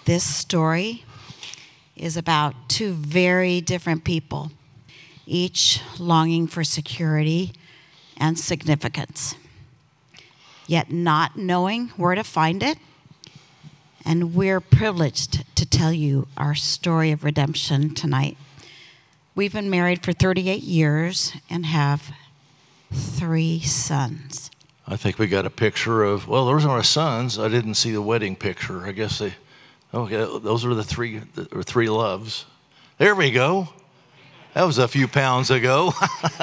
This story is about two very different people, each longing for security and significance, yet not knowing where to find it. And we're privileged to tell you our story of redemption tonight. We've been married for 38 years and have 3 sons. I think we got a picture of, well, those are our sons. I didn't see the wedding picture. I guess those are the three loves. There we go. That was a few pounds ago.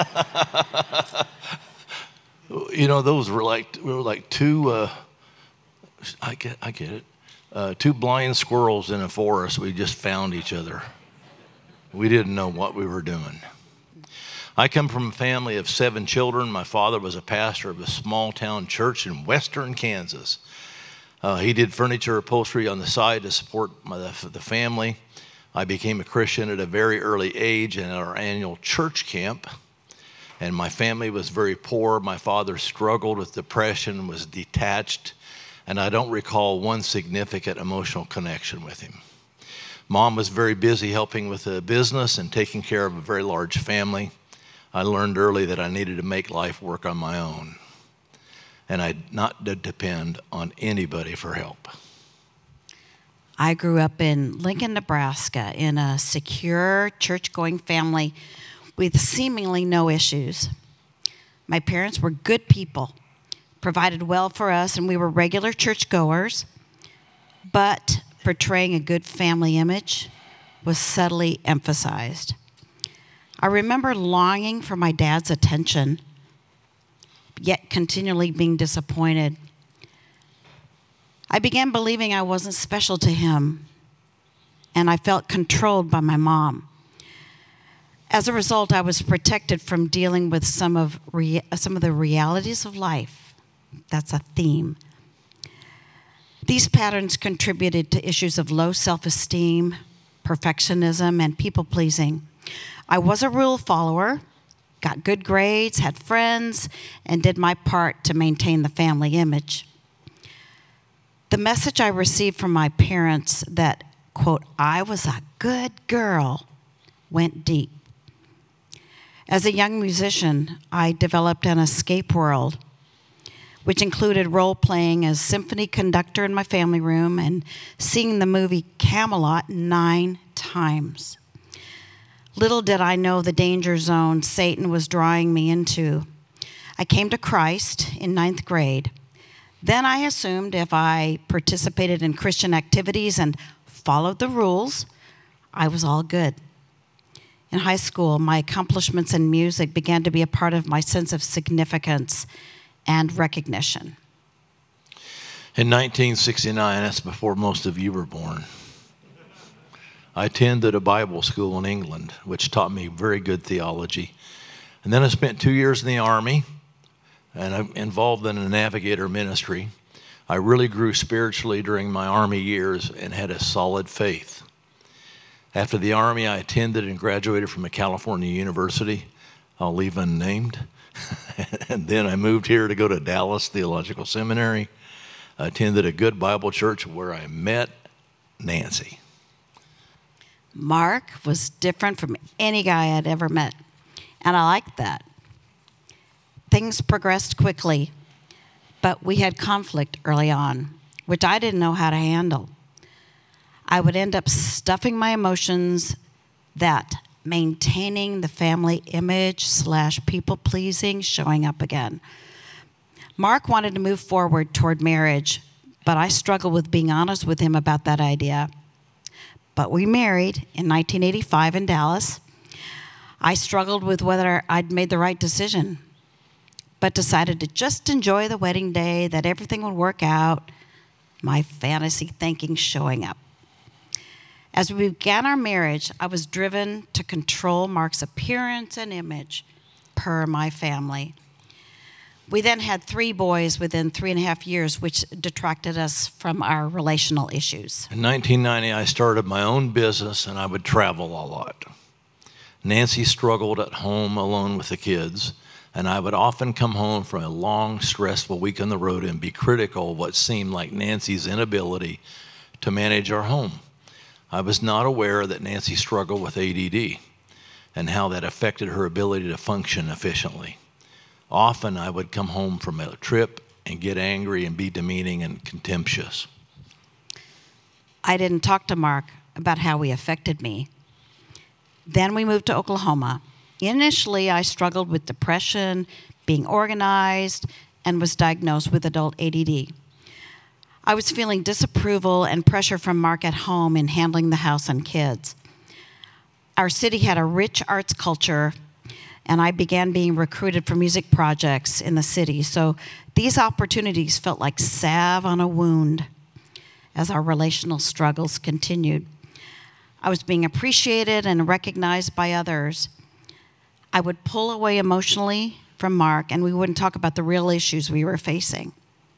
You know, those were like two, I get it, two blind squirrels in a forest. We just found each other. We didn't know what we were doing. I come from a family of 7 children. My father was a pastor of a small town church in western Kansas. He did furniture upholstery on the side to support the family. I became a Christian at a very early age and at our annual church camp. And my family was very poor. My father struggled with depression, was detached, and I don't recall one significant emotional connection with him. Mom was very busy helping with the business and taking care of a very large family. I learned early that I needed to make life work on my own, and I not depend on anybody for help. I grew up in Lincoln, Nebraska, in a secure, church-going family with seemingly no issues. My parents were good people, provided well for us, and we were regular churchgoers, but portraying a good family image was subtly emphasized. I remember longing for my dad's attention, yet continually being disappointed. I began believing I wasn't special to him, and I felt controlled by my mom. As a result, I was protected from dealing with some of the realities of life. That's a theme. These patterns contributed to issues of low self-esteem, perfectionism, and people-pleasing. I was a rule follower, got good grades, had friends, and did my part to maintain the family image. The message I received from my parents that, quote, I was a good girl, went deep. As a young musician, I developed an escape world, which included role-playing as symphony conductor in my family room and seeing the movie Camelot 9 times. Little did I know the danger zone Satan was drawing me into. I came to Christ in 9th grade. Then I assumed if I participated in Christian activities and followed the rules, I was all good. In high school, my accomplishments in music began to be a part of my sense of significance and recognition. In 1969, that's before most of you were born, I attended a Bible school in England, which taught me very good theology. And then I spent 2 years in the Army, and I'm involved in a navigator ministry. I really grew spiritually during my Army years and had a solid faith. After the Army, I attended and graduated from a California university. I'll leave unnamed. And then I moved here to go to Dallas Theological Seminary. I attended a good Bible church where I met Nancy. Mark was different from any guy I'd ever met, and I liked that. Things progressed quickly, but we had conflict early on, which I didn't know how to handle. I would end up stuffing my emotions that maintaining the family image / people-pleasing showing up again. Mark wanted to move forward toward marriage, but I struggled with being honest with him about that idea. But we married in 1985 in Dallas. I struggled with whether I'd made the right decision, but decided to just enjoy the wedding day, that everything would work out, my fantasy thinking showing up. As we began our marriage, I was driven to control Mark's appearance and image per my family. We then had 3 boys within 3.5 years, which detracted us from our relational issues. In 1990, I started my own business, and I would travel a lot. Nancy struggled at home alone with the kids, and I would often come home from a long, stressful week on the road and be critical of what seemed like Nancy's inability to manage our home. I was not aware that Nancy struggled with ADD and how that affected her ability to function efficiently. Often I would come home from a trip and get angry and be demeaning and contemptuous. I didn't talk to Mark about how he affected me. Then we moved to Oklahoma. Initially, I struggled with depression, being organized, and was diagnosed with adult ADD. I was feeling disapproval and pressure from Mark at home in handling the house and kids. Our city had a rich arts culture, and I began being recruited for music projects in the city. So these opportunities felt like salve on a wound as our relational struggles continued. I was being appreciated and recognized by others. I would pull away emotionally from Mark, and we wouldn't talk about the real issues we were facing.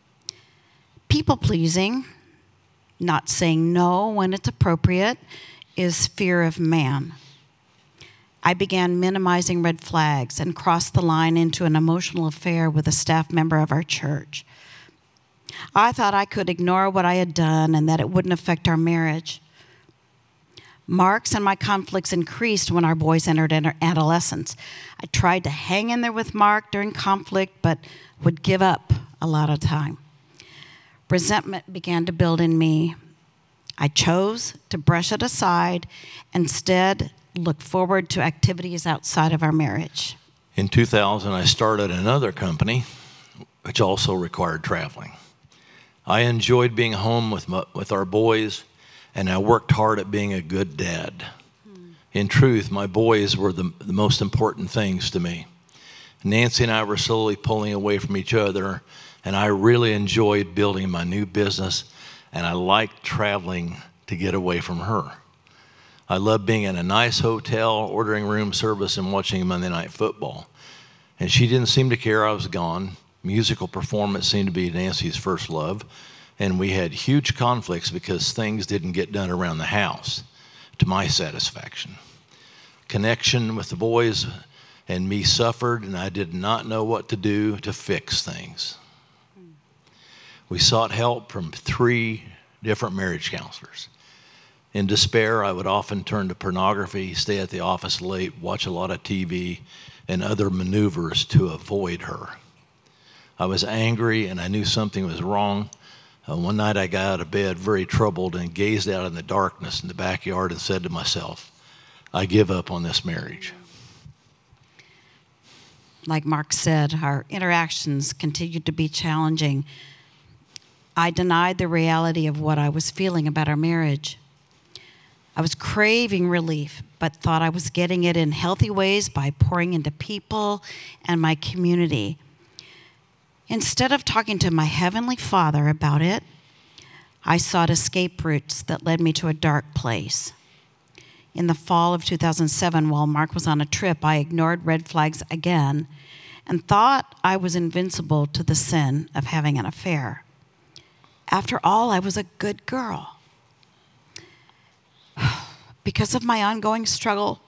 People-pleasing, not saying no when it's appropriate, is fear of man. I began minimizing red flags and crossed the line into an emotional affair with a staff member of our church. I thought I could ignore what I had done and that it wouldn't affect our marriage. Mark's and my conflicts increased when our boys entered adolescence. I tried to hang in there with Mark during conflict, but would give up a lot of time. Resentment began to build in me. I chose to brush it aside, instead look forward to activities outside of our marriage. In 2000, I started another company, which also required traveling. I enjoyed being home with our boys, and I worked hard at being a good dad. In truth, my boys were the most important things to me. Nancy and I were slowly pulling away from each other, and I really enjoyed building my new business, and I liked traveling to get away from her. I loved being in a nice hotel, ordering room service, and watching Monday Night Football. And she didn't seem to care I was gone. Musical performance seemed to be Nancy's first love, and we had huge conflicts because things didn't get done around the house to my satisfaction. Connection with the boys and me suffered, and I did not know what to do to fix things. We sought help from 3 different marriage counselors. In despair, I would often turn to pornography, stay at the office late, watch a lot of TV, and other maneuvers to avoid her. I was angry, and I knew something was wrong. One night I got out of bed very troubled and gazed out in the darkness in the backyard and said to myself, I give up on this marriage. Like Mark said, our interactions continued to be challenging. I denied the reality of what I was feeling about our marriage. I was craving relief, but thought I was getting it in healthy ways by pouring into people and my community. Instead of talking to my Heavenly Father about it, I sought escape routes that led me to a dark place. In the fall of 2007, while Mark was on a trip, I ignored red flags again and thought I was invincible to the sin of having an affair. After all, I was a good girl. Because of my ongoing struggle,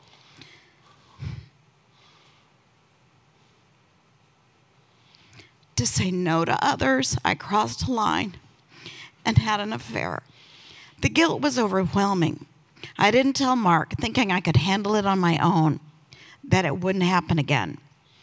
to say no to others, I crossed a line and had an affair. The guilt was overwhelming. I didn't tell Mark, thinking I could handle it on my own, that it wouldn't happen again.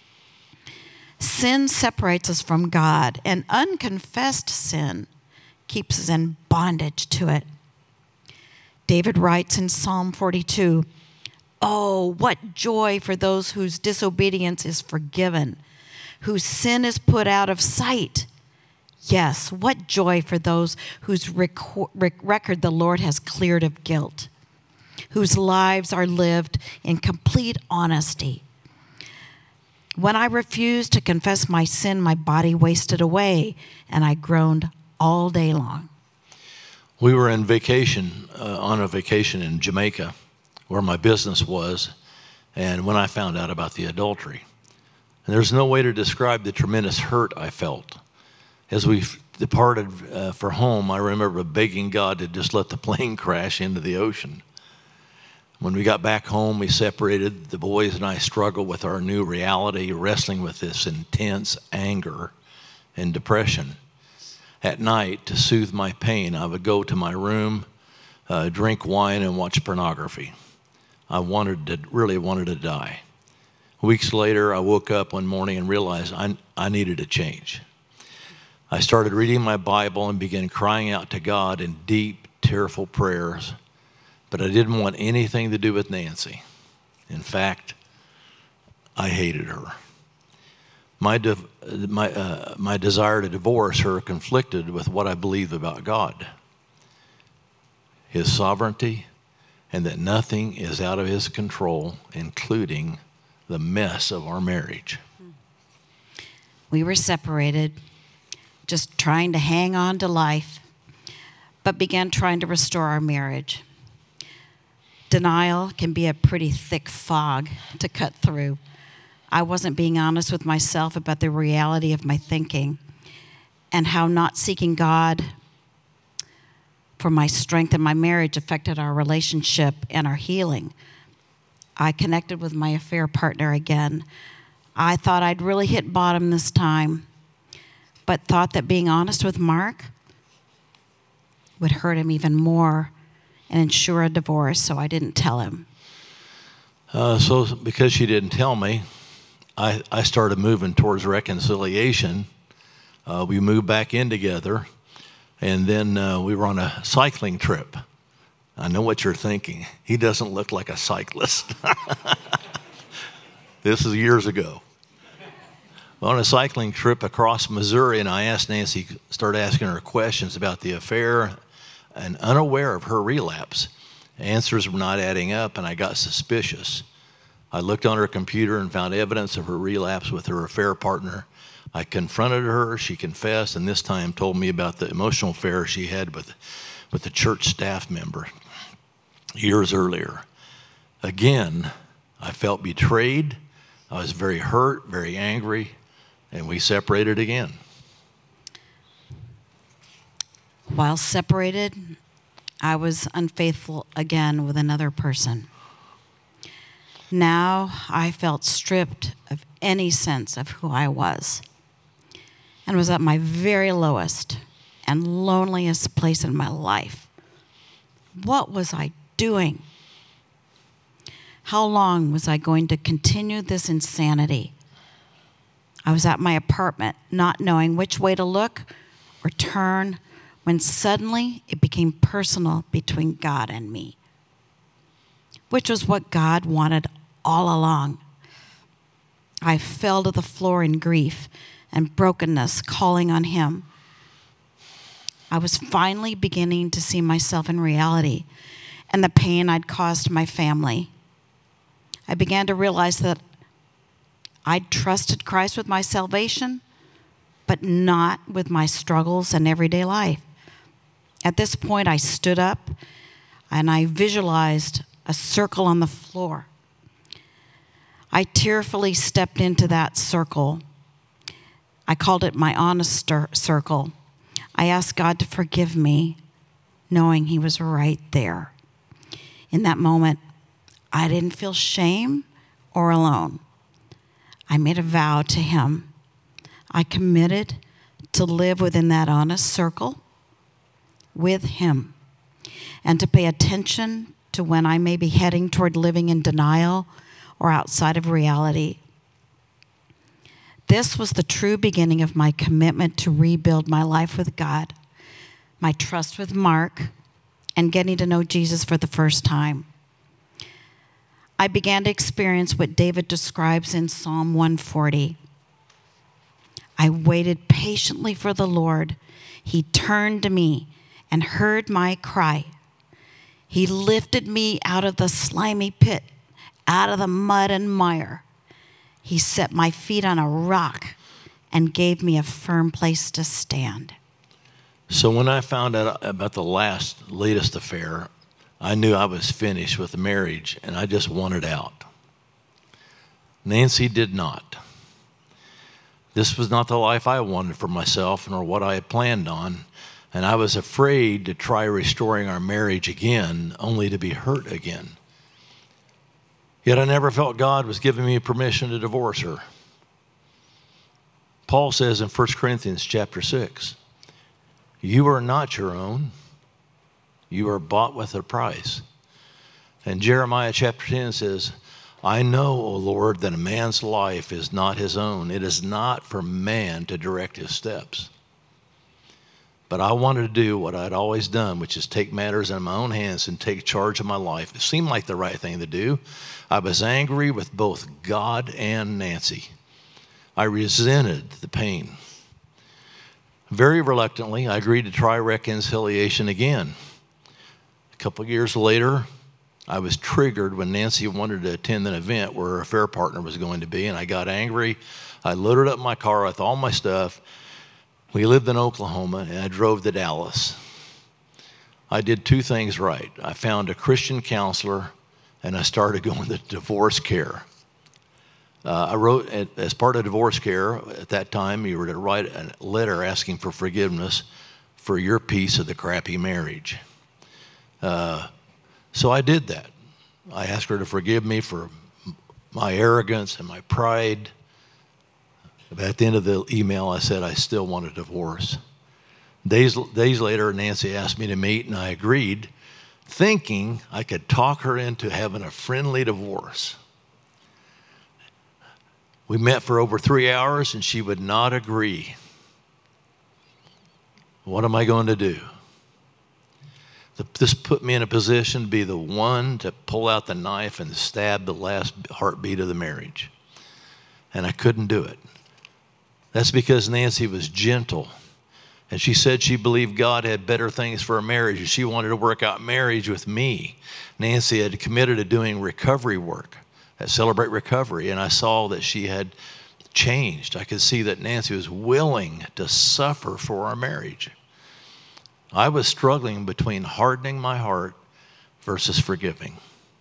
Sin separates us from God, and unconfessed sin keeps us in bondage to it. David writes in Psalm 42, "Oh, what joy for those whose disobedience is forgiven, whose sin is put out of sight. Yes, what joy for those whose record the Lord has cleared of guilt, whose lives are lived in complete honesty. When I refused to confess my sin, my body wasted away, and I groaned all day long." We were on a vacation in Jamaica, where my business was, and when I found out about the adultery. And there's no way to describe the tremendous hurt I felt. As we departed for home, I remember begging God to just let the plane crash into the ocean. When we got back home, we separated. The boys and I struggled with our new reality, wrestling with this intense anger and depression. At night, to soothe my pain, I would go to my room, drink wine, and watch pornography. I really wanted to die. Weeks later, I woke up one morning and realized I needed a change. I started reading my Bible and began crying out to God in deep, tearful prayers, but I didn't want anything to do with Nancy. In fact, I hated her. My desire to divorce her conflicted with what I believed about God, His sovereignty, and that nothing is out of His control, including the mess of our marriage. We were separated, just trying to hang on to life, but began trying to restore our marriage. Denial can be a pretty thick fog to cut through. I wasn't being honest with myself about the reality of my thinking and how not seeking God for my strength in my marriage affected our relationship and our healing. I connected with my affair partner again. I thought I'd really hit bottom this time, but thought that being honest with Mark would hurt him even more and ensure a divorce, so I didn't tell him. So because she didn't tell me, I started moving towards reconciliation. We moved back in together, and then we were on a cycling trip. I know what you're thinking. He doesn't look like a cyclist. This is years ago. On a cycling trip across Missouri, and I asked Nancy, started asking her questions about the affair, and unaware of her relapse. Answers were not adding up, and I got suspicious. I looked on her computer and found evidence of her relapse with her affair partner. I confronted her, she confessed, and this time told me about the emotional affair she had with the church staff member years earlier. Again, I felt betrayed. I was very hurt, very angry, and we separated again. While separated, I was unfaithful again with another person. Now I felt stripped of any sense of who I was and was at my very lowest and loneliest place in my life. What was I doing? How long was I going to continue this insanity? I was at my apartment, not knowing which way to look or turn, when suddenly it became personal between God and me, which was what God wanted all along. I fell to the floor in grief and brokenness, calling on Him. I was finally beginning to see myself in reality and the pain I'd caused my family. I began to realize that I'd trusted Christ with my salvation, but not with my struggles and everyday life. At this point, I stood up and I visualized a circle on the floor. I tearfully stepped into that circle. I called it my honest circle. I asked God to forgive me, knowing He was right there. In that moment, I didn't feel shame or alone. I made a vow to Him. I committed to live within that honest circle with Him and to pay attention to when I may be heading toward living in denial or outside of reality. This was the true beginning of my commitment to rebuild my life with God, my trust with Mark, and getting to know Jesus for the first time. I began to experience what David describes in Psalm 140. I waited patiently for the Lord. He turned to me and heard my cry. He lifted me out of the slimy pit, out of the mud and mire. He set my feet on a rock and gave me a firm place to stand. So when I found out about the latest affair, I knew I was finished with the marriage and I just wanted out. Nancy did not. This was not the life I wanted for myself nor what I had planned on, and I was afraid to try restoring our marriage again, only to be hurt again. Yet I never felt God was giving me permission to divorce her. Paul says in 1 Corinthians chapter 6, You are not your own. You are bought with a price. And Jeremiah chapter 10 says, I know, O Lord, that a man's life is not his own. It is not for man to direct his steps. But I wanted to do what I'd always done, which is take matters in my own hands and take charge of my life. It seemed like the right thing to do. I was angry with both God and Nancy. I resented the pain. Very reluctantly, I agreed to try reconciliation again. A couple of years later, I was triggered when Nancy wanted to attend an event where her affair partner was going to be, and I got angry. I loaded up my car with all my stuff. We lived in Oklahoma, and I drove to Dallas. I did two things right. I found a Christian counselor, and I started going to divorce care. I wrote, as part of divorce care, at that time, you were to write a letter asking for forgiveness for your piece of the crappy marriage. So I did that. I asked her to forgive me for my arrogance and my pride. But at the end of the email, I said I still want a divorce. Days later, Nancy asked me to meet, and I agreed, thinking I could talk her into having a friendly divorce. We met for over 3 hours, and she would not agree. What am I going to do? This put me in a position to be the one to pull out the knife and stab the last heartbeat of the marriage. And I couldn't do it. That's because Nancy was gentle. And she said she believed God had better things for a marriage, and she wanted to work out marriage with me. Nancy had committed to doing recovery work at Celebrate Recovery, and I saw that she had changed. I could see that Nancy was willing to suffer for our marriage. I was struggling between hardening my heart versus forgiving.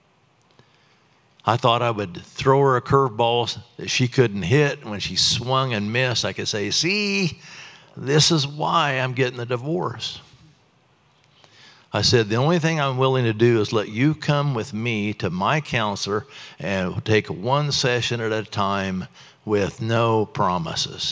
I thought I would throw her a curveball that she couldn't hit. When she swung and missed, I could say, see, this is why I'm getting the divorce. I said, the only thing I'm willing to do is let you come with me to my counselor and take one session at a time with no promises.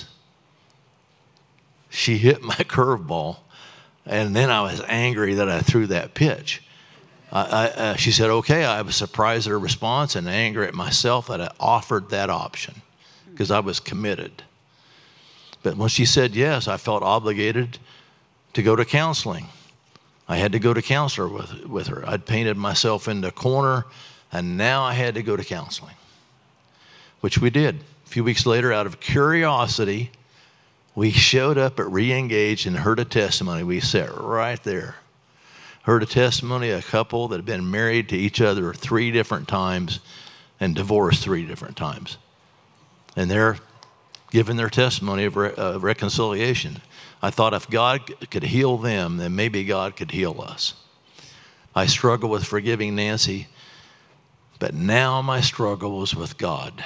She hit my curveball, and then I was angry that I threw that pitch. She said, okay. I was surprised at her response and angry at myself that I offered that option because I was committed. But when she said yes, I felt obligated to go to counseling. I had to go to counselor with her. I'd painted myself in the corner, and now I had to go to counseling, which we did. A few weeks later, out of curiosity, we showed up at Reengage and heard a testimony. We sat right there. Heard a testimony of a couple that had been married to each other 3 different times and divorced 3 different times. And they're giving their testimony of reconciliation. I thought if God could heal them, then maybe God could heal us. I struggled with forgiving Nancy, but now my struggle was with God.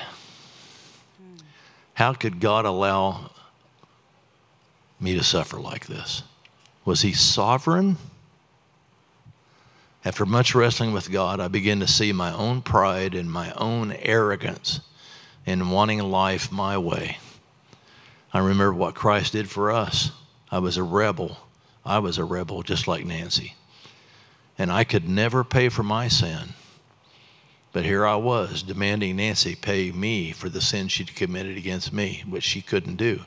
How could God allow me to suffer like this? Was he sovereign? After much wrestling with God, I began to see my own pride and my own arrogance in wanting life my way. I remember what Christ did for us. I was a rebel. I was a rebel just like Nancy. And I could never pay for my sin. But here I was demanding Nancy pay me for the sin she'd committed against me, which she couldn't do.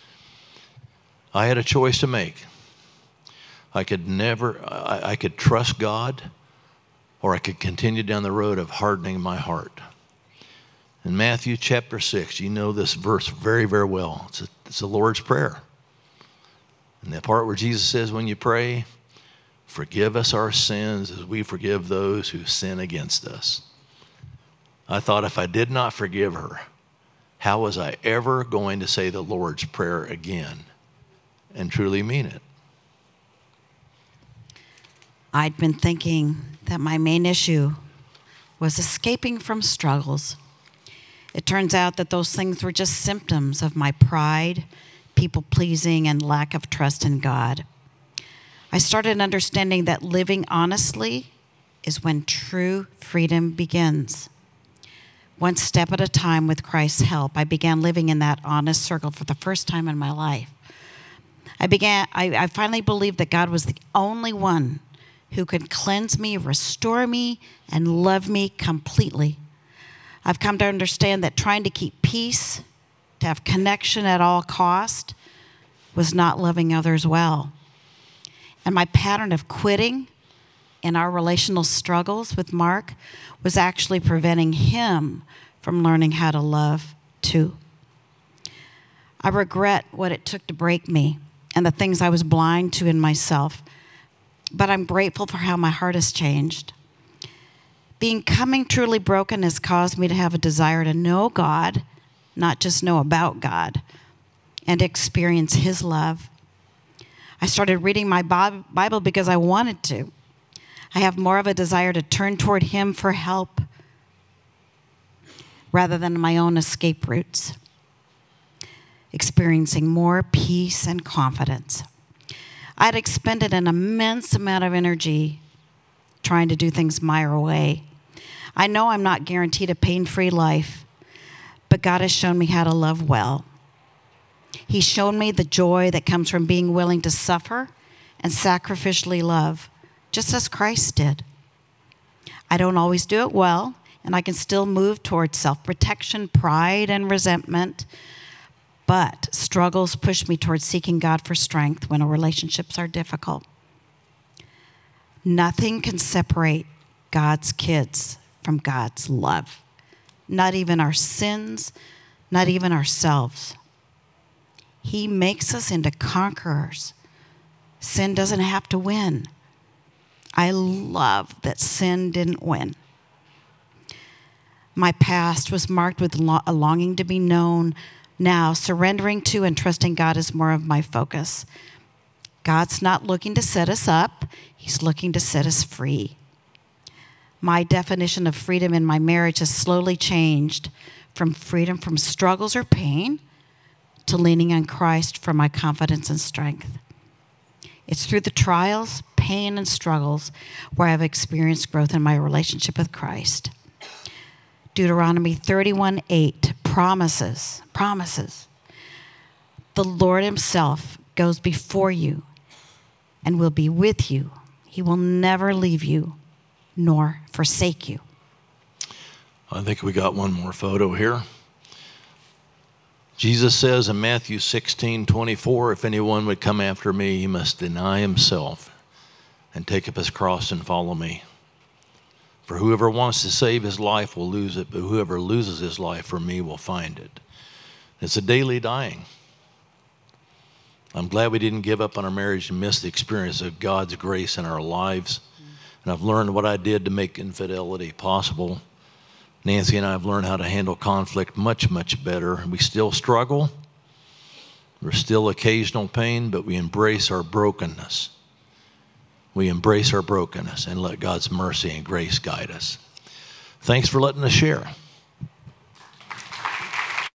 I had a choice to make. I could trust God, or I could continue down the road of hardening my heart. In Matthew chapter 6, you know this verse very, very well. It's the Lord's Prayer. And the part where Jesus says, when you pray, forgive us our sins as we forgive those who sin against us. I thought if I did not forgive her, how was I ever going to say the Lord's Prayer again and truly mean it? I'd been thinking that my main issue was escaping from struggles. It turns out that those things were just symptoms of my pride, people-pleasing, and lack of trust in God. I started understanding that living honestly is when true freedom begins. One step at a time with Christ's help, I began living in that honest circle for the first time in my life. I finally believed that God was the only one who could cleanse me, restore me, and love me completely. I've come to understand that trying to keep peace, to have connection at all cost, was not loving others well. And my pattern of quitting in our relational struggles with Mark was actually preventing him from learning how to love too. I regret what it took to break me and the things I was blind to in myself, but I'm grateful for how my heart has changed. Becoming truly broken has caused me to have a desire to know God, not just know about God, and experience His love. I started reading my Bible because I wanted to. I have more of a desire to turn toward Him for help rather than my own escape routes, experiencing more peace and confidence. I'd expended an immense amount of energy trying to do things my way. I know I'm not guaranteed a pain-free life, but God has shown me how to love well. He's shown me the joy that comes from being willing to suffer and sacrificially love, just as Christ did. I don't always do it well, and I can still move towards self-protection, pride, and resentment, but struggles push me towards seeking God for strength when our relationships are difficult. Nothing can separate God's kids from God's love. Not even our sins, not even ourselves. He makes us into conquerors. Sin doesn't have to win. I love that sin didn't win. My past was marked with a longing to be known. Now, surrendering to and trusting God is more of my focus. God's not looking to set us up. He's looking to set us free. My definition of freedom in my marriage has slowly changed from freedom from struggles or pain to leaning on Christ for my confidence and strength. It's through the trials, pain, and struggles where I've experienced growth in my relationship with Christ. Deuteronomy 31:8 promises. The Lord Himself goes before you and will be with you. He will never leave you nor forsake you. I think we got one more photo here. Jesus says in Matthew 16:24, if anyone would come after me, he must deny himself and take up his cross and follow me. For whoever wants to save his life will lose it, but whoever loses his life for me will find it. It's a daily dying. I'm glad we didn't give up on our marriage and miss the experience of God's grace in our lives. And I've learned what I did to make infidelity possible. Nancy and I have learned how to handle conflict much, much better. We still struggle. There's still occasional pain, but we embrace our brokenness. We embrace our brokenness and let God's mercy and grace guide us. Thanks for letting us share.